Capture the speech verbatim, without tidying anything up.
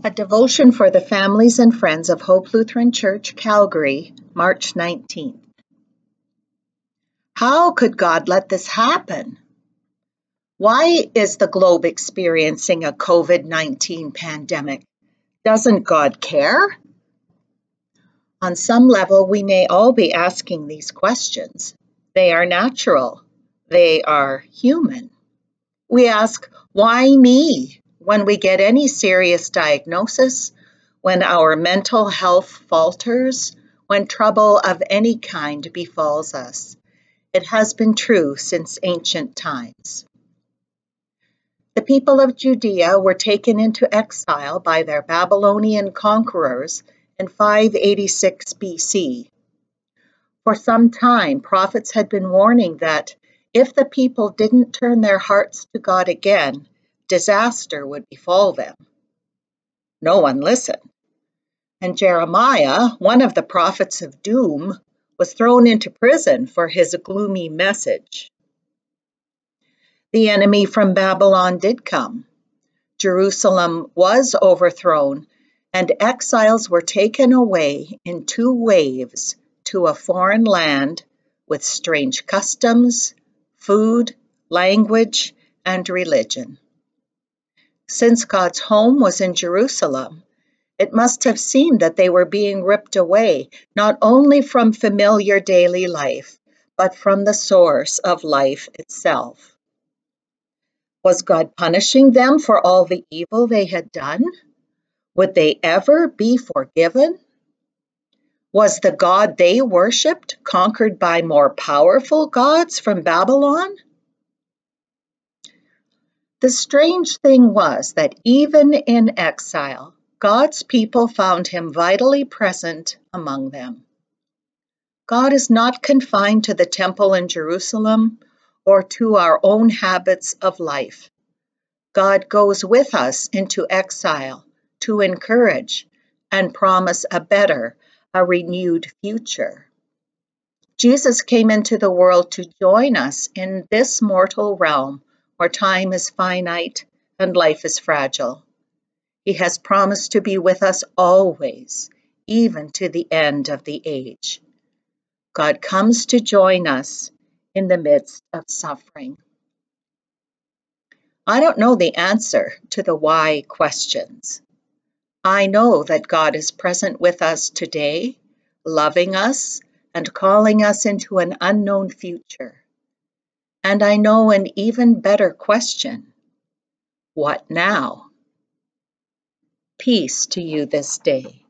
A devotion for the families and friends of Hope Lutheran Church, Calgary, March nineteenth. How could God let this happen? Why is the globe experiencing a COVID nineteen pandemic? Doesn't God care? On some level, we may all be asking these questions. They are natural. They are human. We ask, why me? When we get any serious diagnosis, when our mental health falters, when trouble of any kind befalls us. It has been true since ancient times. The people of Judea were taken into exile by their Babylonian conquerors in five eighty-six B C. For some time, prophets had been warning that if the people didn't turn their hearts to God again, disaster would befall them. No one listened. And Jeremiah, one of the prophets of doom, was thrown into prison for his gloomy message. The enemy from Babylon did come. Jerusalem was overthrown, and exiles were taken away in two waves to a foreign land with strange customs, food, language, and religion. Since God's home was in Jerusalem, it must have seemed that they were being ripped away, not only from familiar daily life, but from the source of life itself. Was God punishing them for all the evil they had done? Would they ever be forgiven? Was the God they worshipped conquered by more powerful gods from Babylon? The strange thing was that even in exile, God's people found him vitally present among them. God is not confined to the temple in Jerusalem or to our own habits of life. God goes with us into exile to encourage and promise a better, a renewed future. Jesus came into the world to join us in this mortal realm where time is finite and life is fragile. He has promised to be with us always, even to the end of the age. God comes to join us in the midst of suffering. I don't know the answer to the why questions. I know that God is present with us today, loving us and calling us into an unknown future. And I know an even better question. What now? Peace to you this day.